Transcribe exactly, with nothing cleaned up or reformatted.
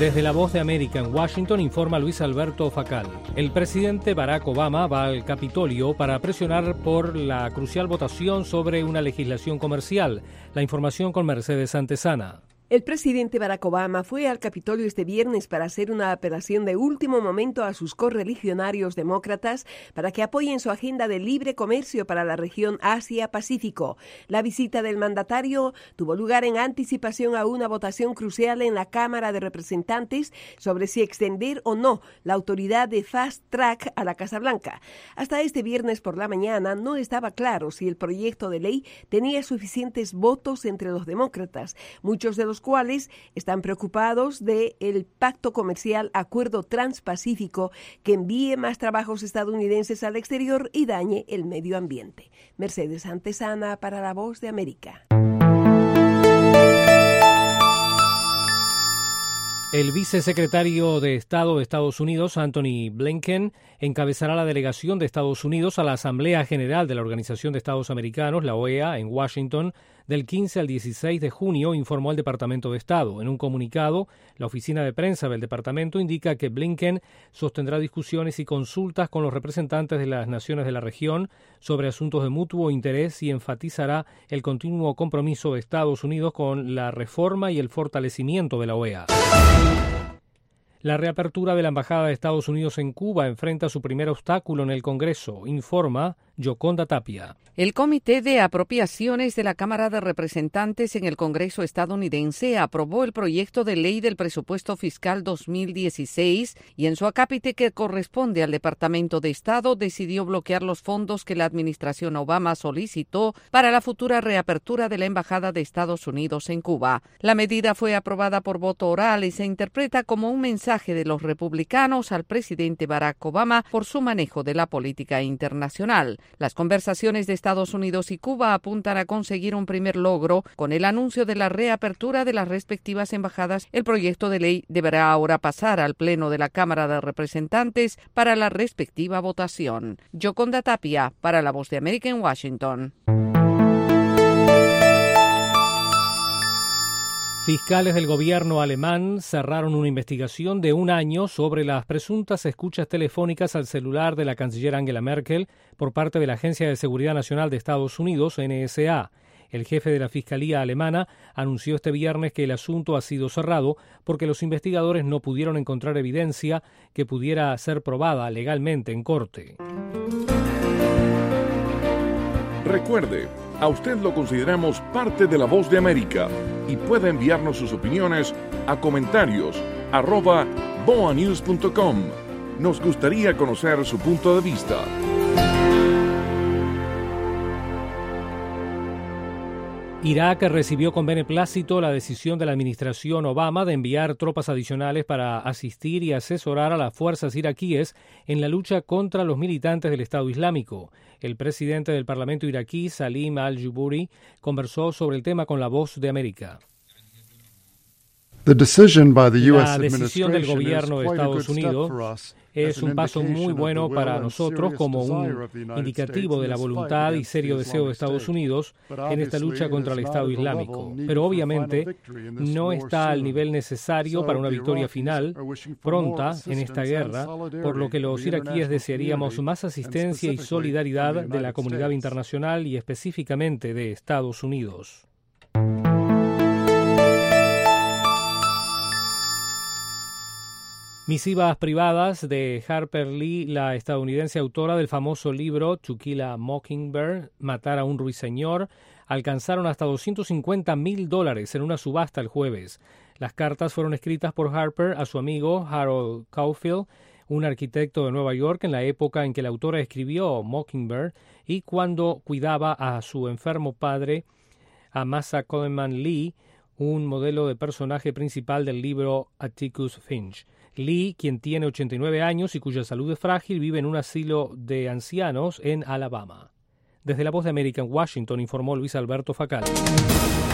Desde La Voz de América en Washington informa Luis Alberto Facal. El presidente Barack Obama va al Capitolio para presionar por la crucial votación sobre una legislación comercial. La información con Mercedes Santesana. El presidente Barack Obama fue al Capitolio este viernes para hacer una apelación de último momento a sus correligionarios demócratas para que apoyen su agenda de libre comercio para la región Asia-Pacífico. La visita del mandatario tuvo lugar en anticipación a una votación crucial en la Cámara de Representantes sobre si extender o no la autoridad de Fast Track a la Casa Blanca. Hasta este viernes por la mañana no estaba claro si el proyecto de ley tenía suficientes votos entre los demócratas, muchos de los cuales están preocupados de el pacto comercial Acuerdo Transpacífico que envíe más trabajos estadounidenses al exterior y dañe el medio ambiente. Mercedes Santesana para La Voz de América. El vicesecretario de Estado de Estados Unidos, Antony Blinken, encabezará la delegación de Estados Unidos a la Asamblea General de la Organización de Estados Americanos, la O E A, en Washington, del quince al dieciséis de junio, informó el Departamento de Estado. En un comunicado, la oficina de prensa del departamento indica que Blinken sostendrá discusiones y consultas con los representantes de las naciones de la región sobre asuntos de mutuo interés y enfatizará el continuo compromiso de Estados Unidos con la reforma y el fortalecimiento de la O E A. La reapertura de la Embajada de Estados Unidos en Cuba enfrenta su primer obstáculo en el Congreso, informa Yoconda Tapia. El Comité de Apropiaciones de la Cámara de Representantes en el Congreso estadounidense aprobó el proyecto de ley del presupuesto fiscal dos mil dieciséis y en su acápite que corresponde al Departamento de Estado decidió bloquear los fondos que la administración Obama solicitó para la futura reapertura de la Embajada de Estados Unidos en Cuba. La medida fue aprobada por voto oral y se interpreta como un mensaje de los republicanos al presidente Barack Obama por su manejo de la política internacional. Las conversaciones de Estados Unidos y Cuba apuntan a conseguir un primer logro con el anuncio de la reapertura de las respectivas embajadas. El proyecto de ley deberá ahora pasar al Pleno de la Cámara de Representantes para la respectiva votación. Yoconda Tapia, para La Voz de América en Washington. Fiscales del gobierno alemán cerraron una investigación de un año sobre las presuntas escuchas telefónicas al celular de la canciller Angela Merkel por parte de la Agencia de Seguridad Nacional de Estados Unidos, N S A. El jefe de la Fiscalía alemana anunció este viernes que el asunto ha sido cerrado porque los investigadores no pudieron encontrar evidencia que pudiera ser probada legalmente en corte. Recuerde, a usted lo consideramos parte de La Voz de América y puede enviarnos sus opiniones a comentarios arroba boa news punto com. Nos gustaría conocer su punto de vista. Irak recibió con beneplácito la decisión de la administración Obama de enviar tropas adicionales para asistir y asesorar a las fuerzas iraquíes en la lucha contra los militantes del Estado Islámico. El presidente del Parlamento iraquí, Salim al-Juburi, conversó sobre el tema con La Voz de América. La decisión del gobierno de Estados Unidos es un paso muy bueno para nosotros como un indicativo de la voluntad y serio deseo de Estados Unidos en esta lucha contra el Estado Islámico. Pero obviamente no está al nivel necesario para una victoria final pronta en esta guerra, por lo que los iraquíes desearíamos más asistencia y solidaridad de la comunidad internacional y específicamente de Estados Unidos. Misivas privadas de Harper Lee, la estadounidense autora del famoso libro To Kill a Mockingbird, Matar a un ruiseñor, alcanzaron hasta doscientos cincuenta mil dólares en una subasta el jueves. Las cartas fueron escritas por Harper a su amigo Harold Caulfield, un arquitecto de Nueva York en la época en que la autora escribió Mockingbird y cuando cuidaba a su enfermo padre, Amasa Coleman Lee, un modelo de personaje principal del libro Atticus Finch. Lee, quien tiene ochenta y nueve años y cuya salud es frágil, vive en un asilo de ancianos en Alabama. Desde La Voz de América en Washington informó Luis Alberto Facal.